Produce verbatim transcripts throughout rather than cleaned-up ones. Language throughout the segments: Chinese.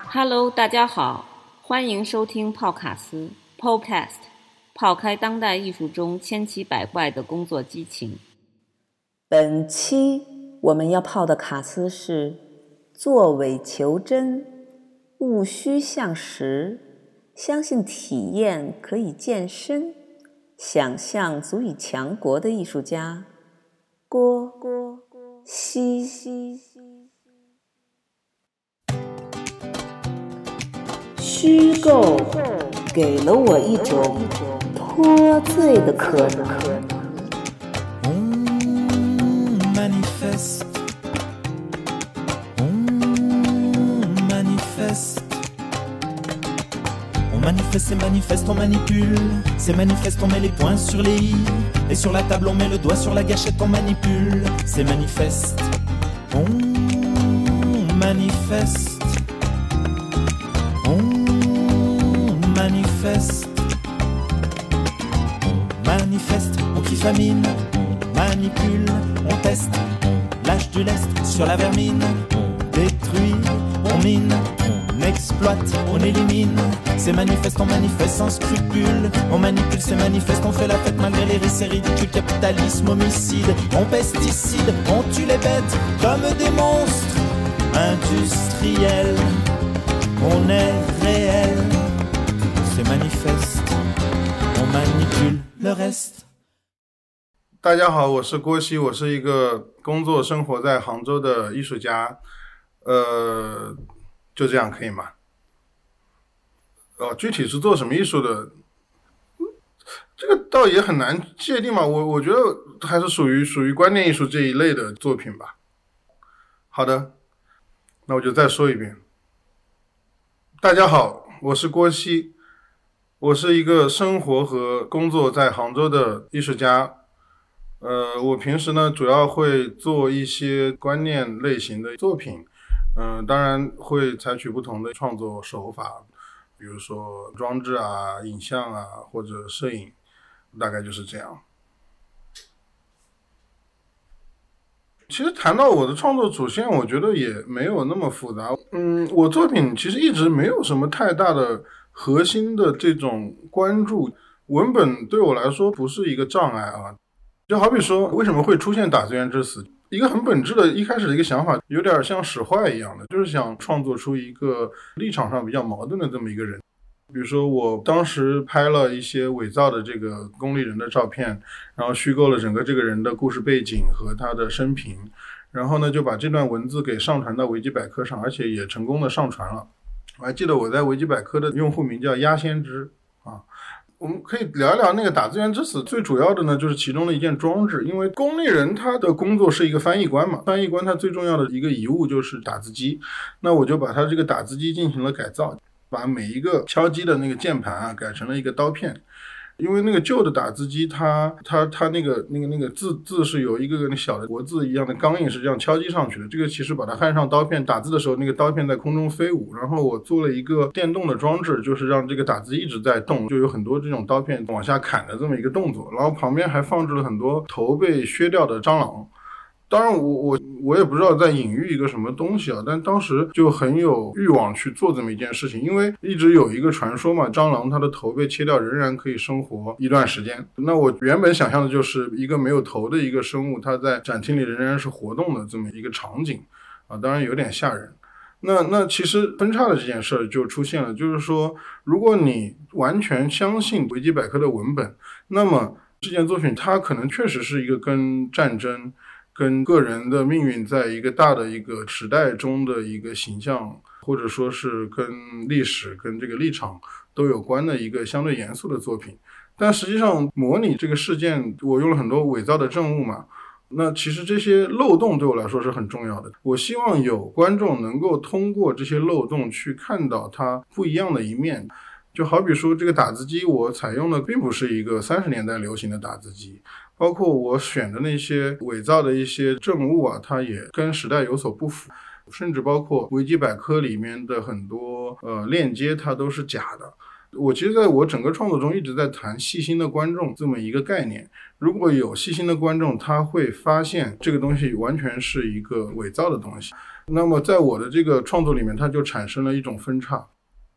Hello， 大家好，欢迎收听泡卡斯 Podcast， 泡开当代艺术中千奇百怪的工作激情。 本期我们要泡的卡斯是作伪求真，务虚向实，相信体验可以健身，想象足以强国的艺术家郭熙。虚构给了我一种脱罪的可能。 On manifeste, on manifeste, on manifeste, c'est manifeste, on manipule, c'est manifeste, on met les points sur les i, et sur la table on met le doigt sur la gâchette, on manipule, c'est manifeste, on manifeste, on manifeste, on manifeste, on kiffamine, on manipule, on teste, on lâche du lest sur la vermine, on détruit, on mine, on exploite, on élimine, c'est manifeste, on manifeste sans scrupule, on manipule, c'est manifeste, on fait la fête malgré les risques, c'est ridicule, capitalisme, homicide, on pesticide, on tue les bêtes comme des monstres industriels, on est réel, c'est manifeste, on manipule le reste。 大家好，我是郭熙，我是一个工作生活在杭州的艺术家，呃，就这样可以吗？哦，具体是做什么艺术的，这个倒也很难界定嘛。我我觉得还是属于属于观念艺术这一类的作品吧。好的，那我就再说一遍。大家好，我是郭熙，我是一个生活和工作在杭州的艺术家。呃，我平时呢主要会做一些观念类型的作品，嗯、呃，当然会采取不同的创作手法，比如说装置啊、影像啊或者摄影，大概就是这样。其实谈到我的创作主线，我觉得也没有那么复杂。嗯，我作品其实一直没有什么太大的核心的这种关注，文本对我来说不是一个障碍啊。就好比说为什么会出现打字员之死，一个很本质的一开始的一个想法，有点像使坏一样的，就是想创作出一个立场上比较矛盾的这么一个人。比如说我当时拍了一些伪造的这个公立人的照片，然后虚构了整个这个人的故事背景和他的生平，然后呢就把这段文字给上传到维基百科上，而且也成功的上传了。我还记得我在维基百科的用户名叫鸭先知啊。我们可以聊一聊那个打字员之死，最主要的呢就是其中的一件装置，因为公立人他的工作是一个翻译官嘛，翻译官他最重要的一个遗物就是打字机，那我就把他这个打字机进行了改造，把每一个敲击的那个键盘啊改成了一个刀片。因为那个旧的打字机它它它那个那个那个字字是有一个个小的国字一样的钢印是这样敲击上去的，这个其实把它焊上刀片，打字的时候那个刀片在空中飞舞，然后我做了一个电动的装置，就是让这个打字一直在动，就有很多这种刀片往下砍的这么一个动作，然后旁边还放置了很多头被削掉的蟑螂。当然我我我也不知道在隐喻一个什么东西啊，但当时就很有欲望去做这么一件事情，因为一直有一个传说嘛，蟑螂它的头被切掉仍然可以生活一段时间。那我原本想象的就是一个没有头的一个生物，它在展厅里仍然是活动的这么一个场景啊，当然有点吓人。那那其实分叉的这件事就出现了，就是说如果你完全相信维基百科的文本，那么这件作品它可能确实是一个跟战争跟个人的命运在一个大的一个时代中的一个形象，或者说是跟历史跟这个立场都有关的一个相对严肃的作品。但实际上模拟这个事件，我用了很多伪造的证物嘛，那其实这些漏洞对我来说是很重要的，我希望有观众能够通过这些漏洞去看到它不一样的一面。就好比说这个打字机，我采用的并不是一个三十年代流行的打字机，包括我选的那些伪造的一些证物啊，它也跟时代有所不符，甚至包括维基百科里面的很多呃链接它都是假的。我其实在我整个创作中一直在谈细心的观众这么一个概念， 如果有细心的观众，他会发现这个东西完全是一个伪造的东西，那么在我的这个创作里面，它就产生了一种分叉。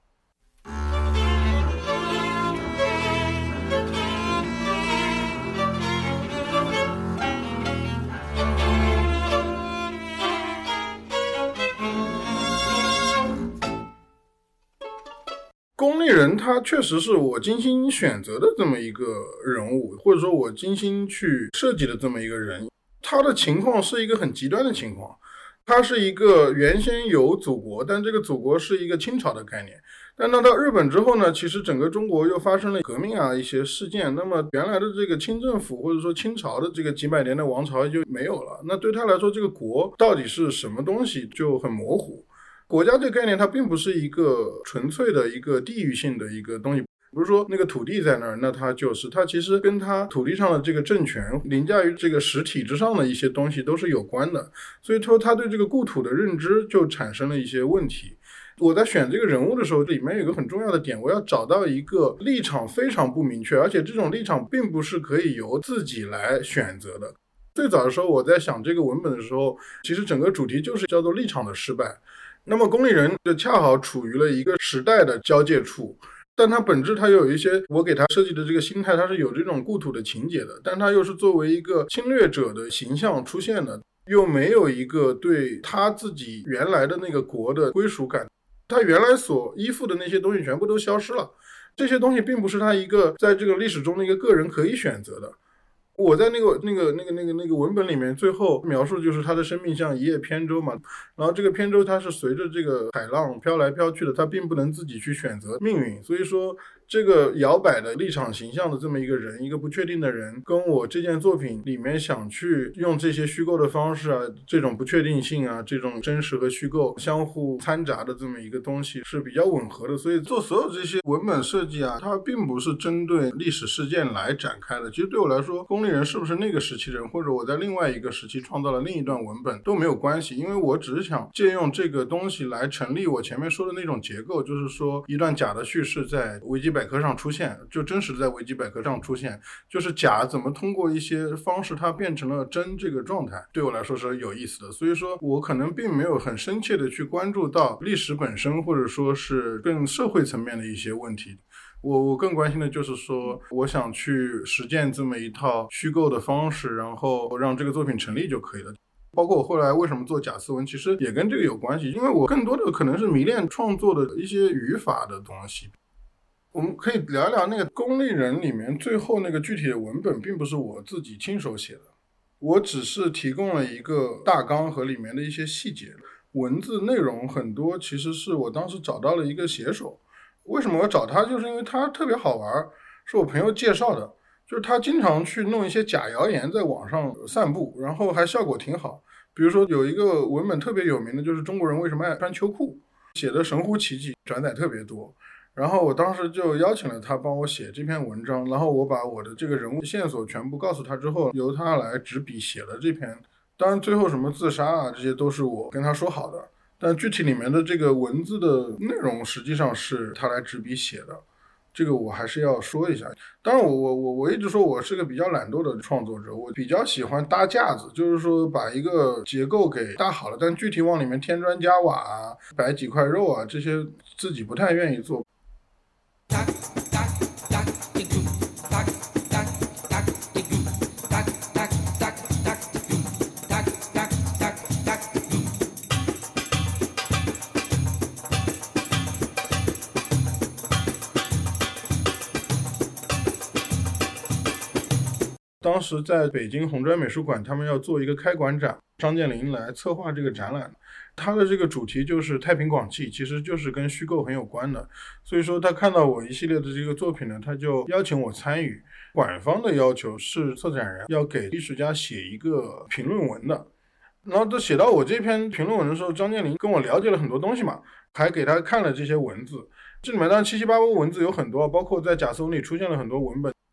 龚丽人他确实是我精心选择的这么一个人物，或者说我精心去设计的这么一个人。他的情况是一个很极端的情况，他是一个原先有祖国，但这个祖国是一个清朝的概念，但到日本之后呢，其实整个中国又发生了革命啊一些事件，那么原来的这个清政府或者说清朝的这个几百年的王朝就没有了，那对他来说这个国到底是什么东西就很模糊。国家这个概念它并不是一个纯粹的一个地域性的一个东西，比如说那个土地在那儿，那它就是它其实跟它土地上的这个政权凌驾于这个实体之上的一些东西都是有关的，所以说他对这个故土的认知就产生了一些问题。我在选这个人物的时候，里面有一个很重要的点，我要找到一个立场非常不明确，而且这种立场并不是可以由自己来选择的。最早的时候我在想这个文本的时候，其实整个主题就是叫做立场的失败。那么龚丽人就恰好处于了一个时代的交界处，但它本质它有一些我给它设计的这个心态，它是有这种故土的情节的，但它又是作为一个侵略者的形象出现的，又没有一个对他自己原来的那个国的归属感，他原来所依附的那些东西全部都消失了，这些东西并不是他一个在这个历史中的一个个人可以选择的。我在那个那个那个那个那个文本里面最后描述就是他的生命像一叶扁舟嘛，然后这个扁舟它是随着这个海浪飘来飘去的，他并不能自己去选择命运，所以说这个摇摆的立场形象的这么一个人，一个不确定的人，跟我这件作品里面想去用这些虚构的方式啊，这种不确定性啊，这种真实和虚构相互掺杂的这么一个东西是比较吻合的。所以做所有这些文本设计啊，它并不是针对历史事件来展开的。其实对我来说，龚丽人是不是那个时期人，或者我在另外一个时期创造了另一段文本都没有关系，因为我只是想借用这个东西来成立我前面说的那种结构，就是说一段假的叙事在维基百科上出现，就真实在维基百科上出现，就是假怎么通过一些方式它变成了真这个状态，对我来说是有意思的。所以说我可能并没有很深切的去关注到历史本身，或者说是更社会层面的一些问题。我我更关心的就是说，我想去实践这么一套虚构的方式，然后让这个作品成立就可以了。包括我后来为什么做假斯文，其实也跟这个有关系，因为我更多的可能是迷恋创作的一些语法的东西。我们可以聊一聊那个龚丽人里面最后那个具体的文本并不是我自己亲手写的，我只是提供了一个大纲和里面的一些细节，文字内容很多其实是我当时找到了一个写手。为什么我找他，就是因为他特别好玩，是我朋友介绍的，就是他经常去弄一些假谣言在网上散布，然后还效果挺好。比如说有一个文本特别有名的，就是中国人为什么爱穿秋裤，写的神乎其技，转载特别多。然后我当时就邀请了他帮我写这篇文章，然后我把我的这个人物线索全部告诉他之后，由他来执笔写了这篇。当然最后什么自杀啊，这些都是我跟他说好的，但具体里面的这个文字的内容实际上是他来执笔写的，这个我还是要说一下。当然我我我我一直说我是个比较懒惰的创作者，我比较喜欢搭架子，就是说把一个结构给搭好了，但具体往里面添砖加瓦啊，摆几块肉啊，这些自己不太愿意做。当时在北京红砖美术馆，他们要做一个开馆展，张建林来策划这个展览，他的这个主题就是太平广记，其实就是跟虚构很有关的。所以说他看到我一系列的这个作品呢，他就邀请我参与。馆方的要求是策展人要给艺术家写一个评论文的，然后他写到我这篇评论文的时候，张建林跟我了解了很多东西嘛，还给他看了这些文字。这里面当然七七八八文字有很多，包括在假斯文里出现了很多文本，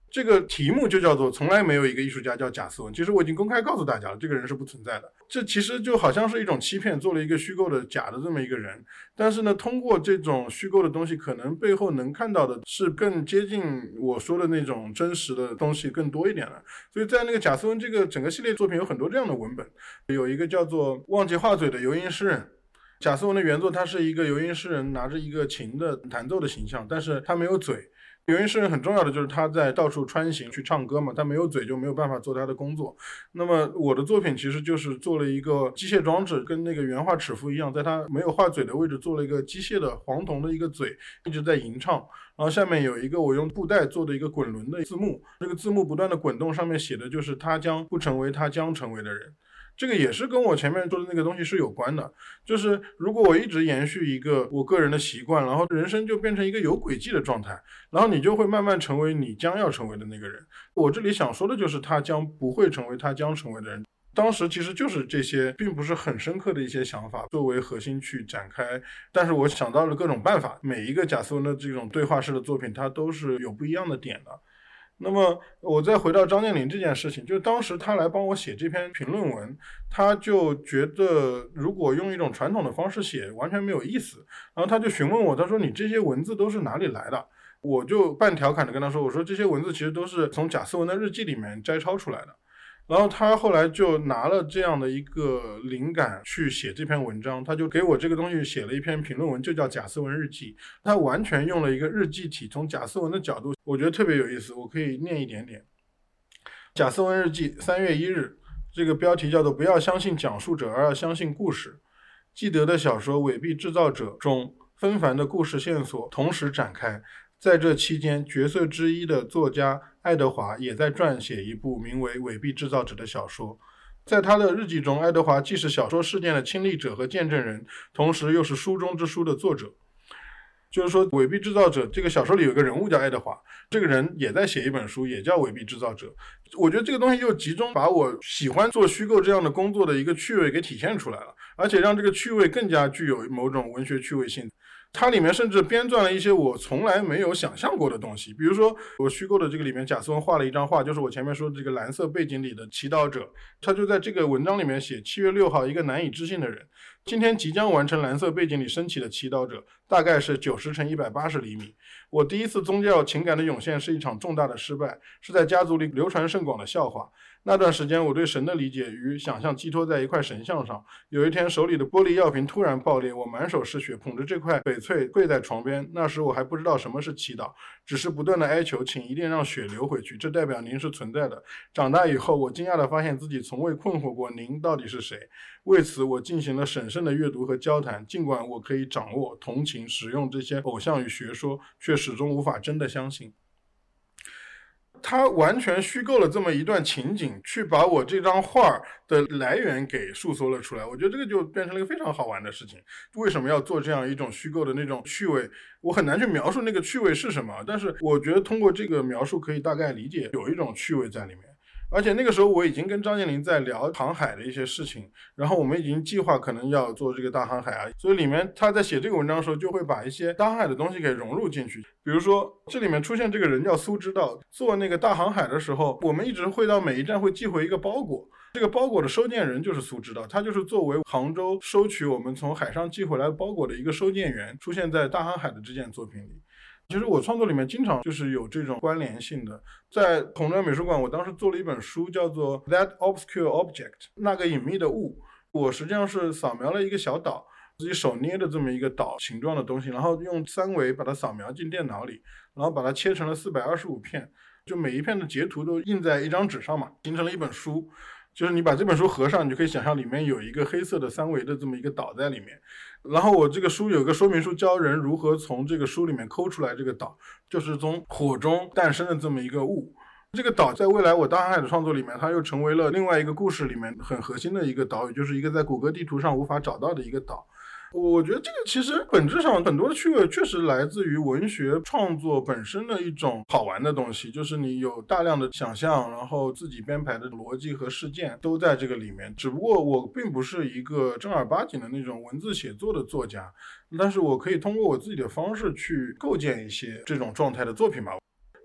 这个题目就叫做从来没有一个艺术家叫贾斯文，其实我已经公开告诉大家了，这个人是不存在的。这其实就好像是一种欺骗，做了一个虚构的假的这么一个人，但是呢通过这种虚构的东西，可能背后能看到的是更接近我说的那种真实的东西更多一点了。所以在那个贾斯文这个整个系列作品有很多这样的文本，有一个叫做忘记画嘴的游吟诗人。贾斯文的原作他是一个游吟诗人，拿着一个琴的弹奏的形象，但是他没有嘴。游吟诗人很重要的就是他在到处穿行去唱歌嘛，他没有嘴就没有办法做他的工作。那么我的作品其实就是做了一个机械装置，跟那个原画尺幅一样，在他没有画嘴的位置做了一个机械的黄铜的一个嘴，一直在吟唱。然后下面有一个我用布带做的一个滚轮的字幕，这个字幕不断的滚动，上面写的就是他将不成为他将成为的人。这个也是跟我前面说的那个东西是有关的，就是如果我一直延续一个我个人的习惯，然后人生就变成一个有轨迹的状态，然后你就会慢慢成为你将要成为的那个人。我这里想说的就是他将不会成为他将成为的人。当时其实就是这些并不是很深刻的一些想法作为核心去展开，但是我想到了各种办法，每一个贾斯文的这种对话式的作品它都是有不一样的点的。那么我再回到张建林这件事情，就当时他来帮我写这篇评论文，他就觉得如果用一种传统的方式写完全没有意思，然后他就询问我，他说你这些文字都是哪里来的？我就半调侃的跟他说，我说这些文字其实都是从贾斯文的日记里面摘抄出来的。然后他后来就拿了这样的一个灵感去写这篇文章，他就给我这个东西写了一篇评论文，就叫贾斯文日记。他完全用了一个日记体，从贾斯文的角度，我觉得特别有意思，我可以念一点点。贾斯文日记三月一日，这个标题叫做不要相信讲述者而要相信故事。记得的小说《伪币制造者》中纷繁的故事线索同时展开，在这期间角色之一的作家爱德华也在撰写一部名为《伪币制造者》的小说。在他的日记中，爱德华既是小说事件的亲历者和见证人，同时又是书中之书的作者。就是说《伪币制造者》这个小说里有个人物叫爱德华，这个人也在写一本书，也叫《伪币制造者》。我觉得这个东西又集中把我喜欢做虚构这样的工作的一个趣味给体现出来了，而且让这个趣味更加具有某种文学趣味性。它里面甚至编撰了一些我从来没有想象过的东西，比如说我虚构的这个里面，贾斯文画了一张画，就是我前面说的这个蓝色背景里的祈祷者，他就在这个文章里面写七月六号一个难以置信的人，今天即将完成蓝色背景里升起的祈祷者，大概是九十乘一百八十厘米。我第一次宗教情感的涌现是一场重大的失败，是在家族里流传甚广的笑话。那段时间我对神的理解与想象寄托在一块神像上，有一天手里的玻璃药瓶突然爆裂，我满手是血，捧着这块翡翠跪在床边。那时我还不知道什么是祈祷，只是不断的哀求，请一定让血流回去，这代表您是存在的。长大以后，我惊讶地发现自己从未困惑过您到底是谁。为此我进行了审慎的阅读和交谈，尽管我可以掌握、同情、使用这些偶像与学说，却始终无法真的相信。他完全虚构了这么一段情景，去把我这张画的来源给述说了出来。我觉得这个就变成了一个非常好玩的事情。为什么要做这样一种虚构的那种趣味，我很难去描述那个趣味是什么，但是我觉得通过这个描述可以大概理解有一种趣味在里面。而且那个时候我已经跟张建林在聊航海的一些事情，然后我们已经计划可能要做这个大航海啊，所以里面他在写这个文章的时候就会把一些大航海的东西给融入进去。比如说这里面出现这个人叫苏知道，做那个大航海的时候，我们一直会到每一站会寄回一个包裹，这个包裹的收件人就是苏知道，他就是作为杭州收取我们从海上寄回来包裹的一个收件员，出现在大航海的这件作品里。其实我创作里面经常就是有这种关联性的。在红砖美术馆我当时做了一本书叫做 That Obscure Object， 那个隐秘的物。我实际上是扫描了一个小岛，自己手捏的这么一个岛形状的东西，然后用三维把它扫描进电脑里，然后把它切成了四百二十五片，就每一片的截图都印在一张纸上嘛，形成了一本书。就是你把这本书合上，你就可以想象里面有一个黑色的三维的这么一个岛在里面。然后我这个书有个说明书，教人如何从这个书里面抠出来这个岛，就是从火中诞生的这么一个物。这个岛在未来我大航海的创作里面，它又成为了另外一个故事里面很核心的一个岛屿，就是一个在谷歌地图上无法找到的一个岛。我觉得这个其实本质上很多的趣味确实来自于文学创作本身的一种好玩的东西，就是你有大量的想象，然后自己编排的逻辑和事件都在这个里面。只不过我并不是一个正儿八经的那种文字写作的作家，但是我可以通过我自己的方式去构建一些这种状态的作品吧。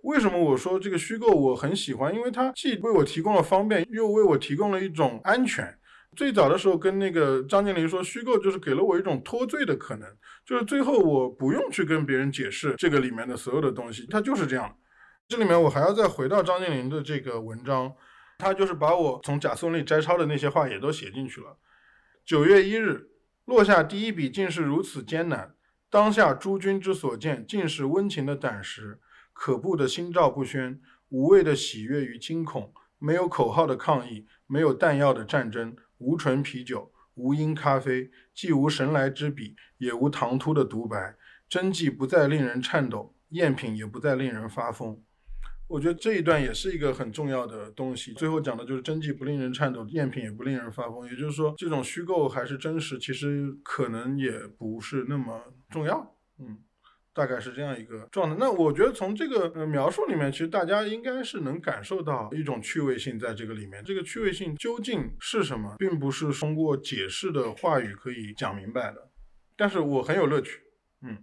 为什么我说这个虚构我很喜欢？因为它既为我提供了方便，又为我提供了一种安全。最早的时候跟那个张晋霖说，虚构就是给了我一种脱罪的可能，就是最后我不用去跟别人解释这个里面的所有的东西，它就是这样。这里面我还要再回到张晋霖的这个文章，他就是把我从贾孙里摘抄的那些话也都写进去了。九月一日，落下第一笔竟是如此艰难，当下诸君之所见，尽是温情的胆识，可怖的心照不宣，无谓的喜悦与惊恐，没有口号的抗议，没有弹药的战争，无醇啤酒，无因咖啡，既无神来之笔，也无唐突的独白，真迹不再令人颤抖，赝品也不再令人发疯。我觉得这一段也是一个很重要的东西，最后讲的就是真迹不令人颤抖，赝品也不令人发疯。也就是说，这种虚构还是真实，其实可能也不是那么重要。嗯，大概是这样一个状态。那我觉得从这个、呃、描述里面，其实大家应该是能感受到一种趣味性在这个里面。这个趣味性究竟是什么，并不是通过解释的话语可以讲明白的，但是我很有乐趣。嗯。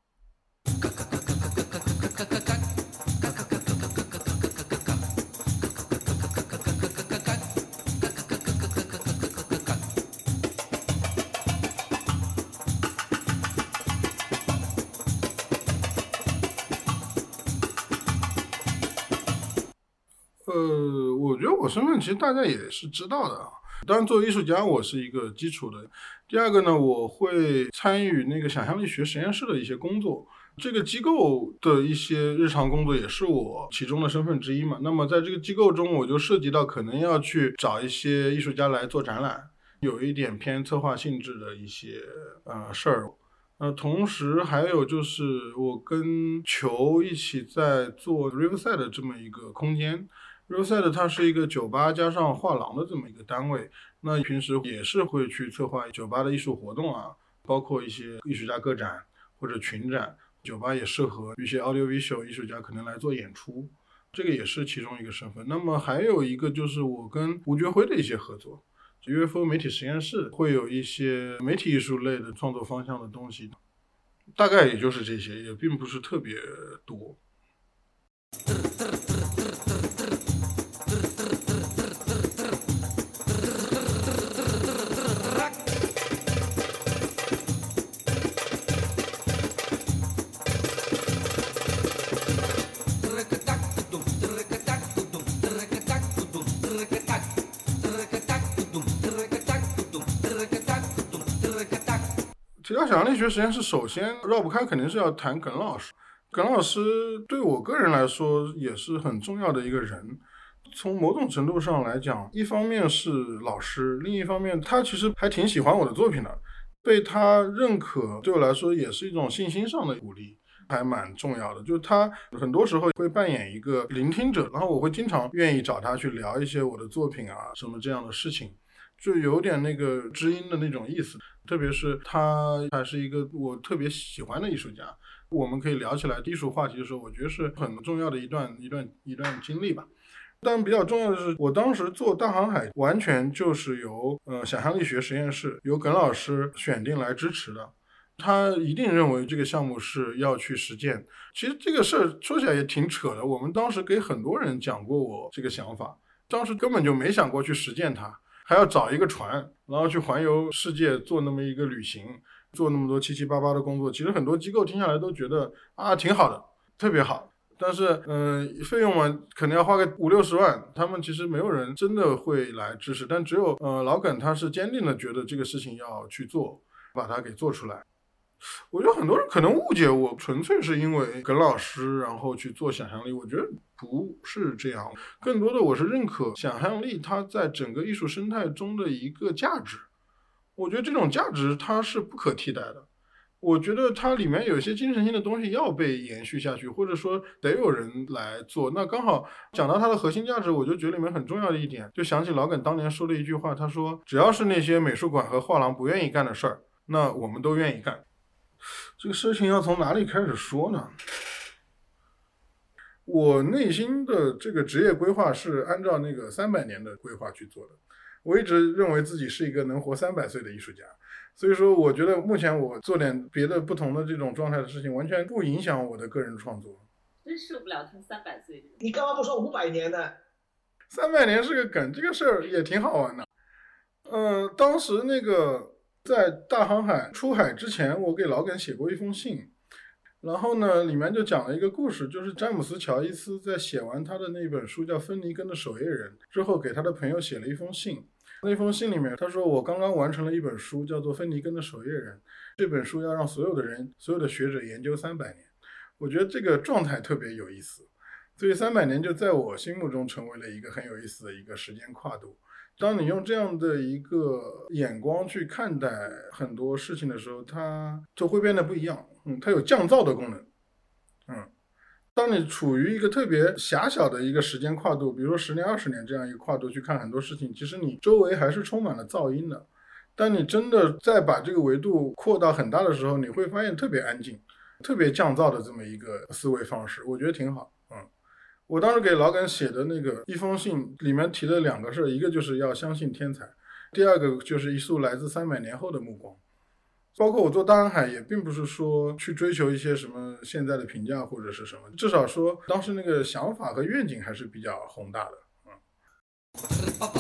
呃，我觉得我身份其实大家也是知道的啊。当然作为艺术家我是一个基础的。第二个呢，我会参与那个想象力学实验室的一些工作，这个机构的一些日常工作也是我其中的身份之一嘛。那么在这个机构中，我就涉及到可能要去找一些艺术家来做展览，有一点偏策划性质的一些呃事儿。呃，同时还有就是我跟球一起在做 Riverside 的这么一个空间。Riverside 它是一个酒吧加上画廊的这么一个单位，那平时也是会去策划酒吧的艺术活动啊，包括一些艺术家个展或者群展，酒吧也适合一些 audiovisual 艺术家可能来做演出，这个也是其中一个身份。那么还有一个就是我跟吴觉辉的一些合作， U F O 媒体实验室会有一些媒体艺术类的创作方向的东西，大概也就是这些，也并不是特别多。提到想象力学实验室，首先绕不开肯定是要谈耿老师。耿老师对我个人来说也是很重要的一个人，从某种程度上来讲，一方面是老师，另一方面他其实还挺喜欢我的作品的，被他认可对我来说也是一种信心上的鼓励，还蛮重要的。就是他很多时候会扮演一个聆听者，然后我会经常愿意找他去聊一些我的作品啊什么这样的事情，就有点那个知音的那种意思。特别是他还是一个我特别喜欢的艺术家，我们可以聊起来艺术话题的时候，我觉得是很重要的一段一段一段经历吧。但比较重要的是，我当时做大航海完全就是由呃想象力学实验室由耿老师选定来支持的，他一定认为这个项目是要去实践。其实这个事儿说起来也挺扯的，我们当时给很多人讲过我这个想法，当时根本就没想过去实践它，还要找一个船然后去环游世界做那么一个旅行，做那么多七七八八的工作。其实很多机构听下来都觉得啊挺好的，特别好，但是嗯、呃，费用嘛可能要花个五六十万，他们其实没有人真的会来支持。但只有呃老耿他是坚定的觉得这个事情要去做，把它给做出来。我觉得很多人可能误解我纯粹是因为耿老师然后去做想象力，我觉得不是这样，更多的我是认可想象力它在整个艺术生态中的一个价值。我觉得这种价值它是不可替代的，我觉得它里面有些精神性的东西要被延续下去，或者说得有人来做。那刚好讲到它的核心价值，我就觉得里面很重要的一点，就想起老耿当年说的一句话，他说只要是那些美术馆和画廊不愿意干的事儿，那我们都愿意干。这个事情要从哪里开始说呢？我内心的这个职业规划是按照那个三百年的规划去做的，我一直认为自己是一个能活三百岁的艺术家，所以说我觉得目前我做点别的不同的这种状态的事情完全不影响我的个人创作。 真受不了听三百岁。 你干嘛不说五百年呢？ 三百年是个梗，这个事儿也挺好玩的。嗯、呃，当时那个在大航海出海之前，我给老耿写过一封信，然后呢，里面就讲了一个故事，就是詹姆斯·乔伊斯在写完他的那本书叫《芬尼根的守夜人》之后，给他的朋友写了一封信。那封信里面他说，我刚刚完成了一本书，叫做《芬尼根的守夜人》，这本书要让所有的人所有的学者研究三百年。我觉得这个状态特别有意思，所以三百年就在我心目中成为了一个很有意思的一个时间跨度。当你用这样的一个眼光去看待很多事情的时候，它就会变得不一样。嗯，它有降噪的功能。嗯，当你处于一个特别狭小的一个时间跨度，比如说十年、二十年这样一个跨度去看很多事情，其实你周围还是充满了噪音的。当你真的再把这个维度扩到很大的时候，你会发现特别安静、特别降噪的这么一个思维方式，我觉得挺好。嗯。我当时给老耿写的那个一封信里面提了两个事，一个就是要相信天才，第二个就是一束来自三百年后的目光。包括我做大航海也并不是说去追求一些什么现在的评价或者是什么，至少说当时那个想法和愿景还是比较宏大的。嗯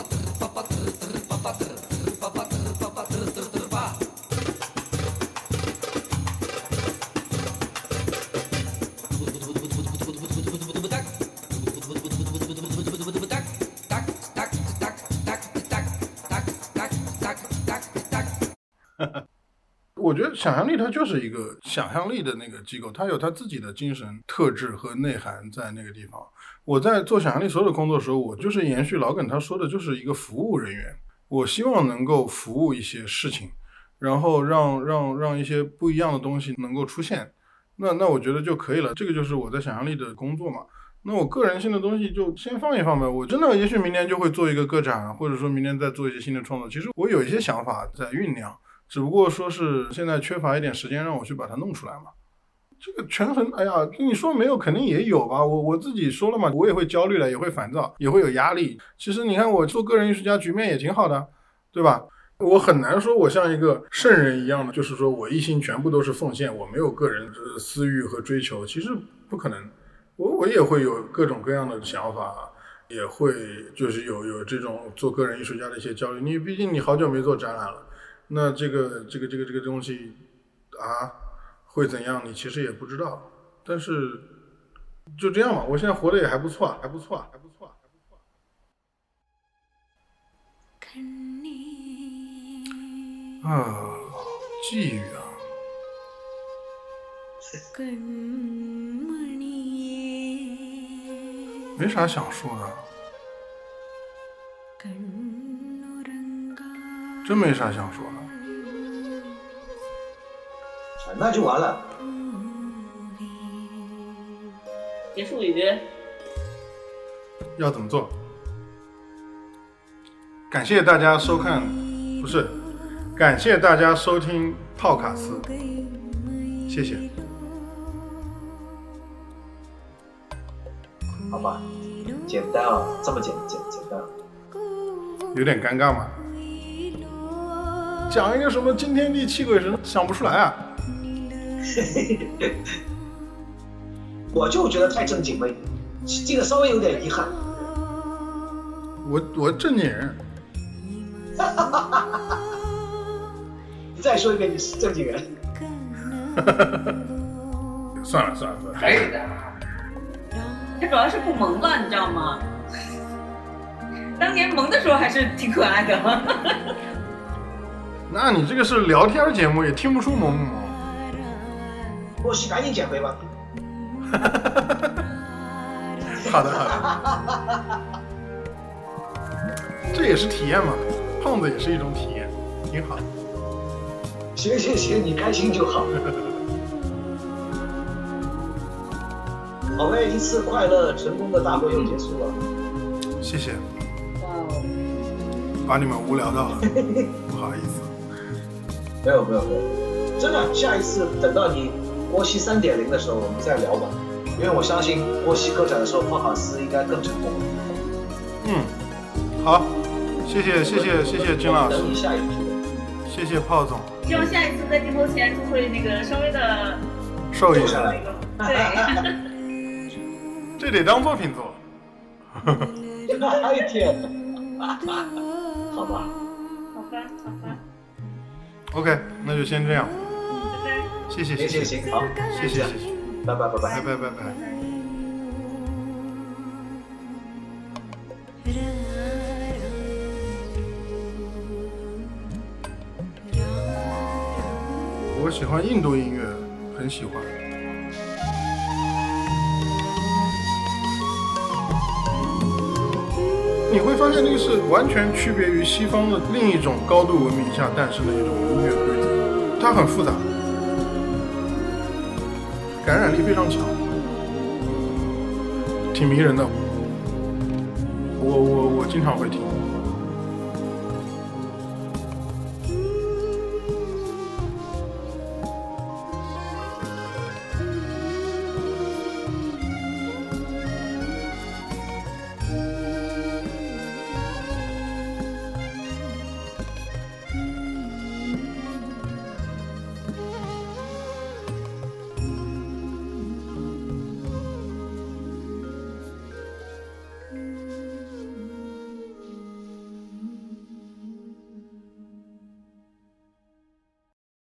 我觉得想象力它就是一个想象力的那个机构，它有它自己的精神特质和内涵在那个地方。我在做想象力所有的工作的时候，我就是延续老耿他说的，就是一个服务人员。我希望能够服务一些事情，然后让让让一些不一样的东西能够出现，那那我觉得就可以了。这个就是我在想象力的工作嘛。那我个人性的东西就先放一放呗。我真的也许明年就会做一个个展，或者说明年再做一些新的创作。其实我有一些想法在酝酿，只不过说是现在缺乏一点时间让我去把它弄出来嘛。这个权衡，哎呀，你说没有肯定也有吧。我我自己说了嘛，我也会焦虑了，也会烦躁，也会有压力。其实你看我做个人艺术家局面也挺好的，对吧？我很难说我像一个圣人一样的，就是说我一心全部都是奉献，我没有个人私欲和追求，其实不可能。我我也会有各种各样的想法，也会就是有有这种做个人艺术家的一些焦虑。你毕竟你好久没做展览了，那这个这个这个这个东西啊会怎样，你其实也不知道。但是就这样嘛，我现在活得也还不错，还不错，还不错，还不错。啊，寄语啊。没啥想说的，真没啥想说的。 那就完了。 结束语要怎么做？感谢大家收看，不是，感谢大家收听泡卡斯，谢谢。 好吧，简单啊，这么简简简单， 有点尴尬吗？讲一个什么惊天地泣鬼神，想不出来啊。 我就觉得太正经了，这个稍微有点遗憾。 我我正经人。 你再说一遍，你是正经人。 算了算了算了， 可以的。 他主要是不萌了，你知道吗？当年萌的时候还是挺可爱的。 那你这个是聊天节目，也听不出萌不萌。 过去赶紧减肥吧。 好的好的，这也是体验嘛，胖子也是一种体验，挺好。 行行行，你开心就好。好嘞，一次快乐成功的大会又结束了。 谢谢。 哇哦， 把你们无聊到了，不好意思。 没有没有没有，真的，下一次等到你波西 三点零 的时候，我们再聊吧。因为我相信波西个展的时候，泡卡斯应该更成功。 嗯，好，谢谢谢谢谢谢金老师。 等你下一批。 谢谢炮总。 希望下一次在镜头前就会那个稍微的瘦一下。 对。 这得当作品做。 一天，好吧， 好吧，好吧。 OK， 那就先这样。 拜拜。 谢谢，谢谢谢， 行，好， 谢谢，谢谢， 拜拜，拜拜拜。拜拜拜。我喜欢印度音乐，很喜欢。你会发现这个是完全区别于西方的另一种高度文明下诞生的一种音乐规则，它很复杂，感染力非常强，挺迷人的。我我我经常会听。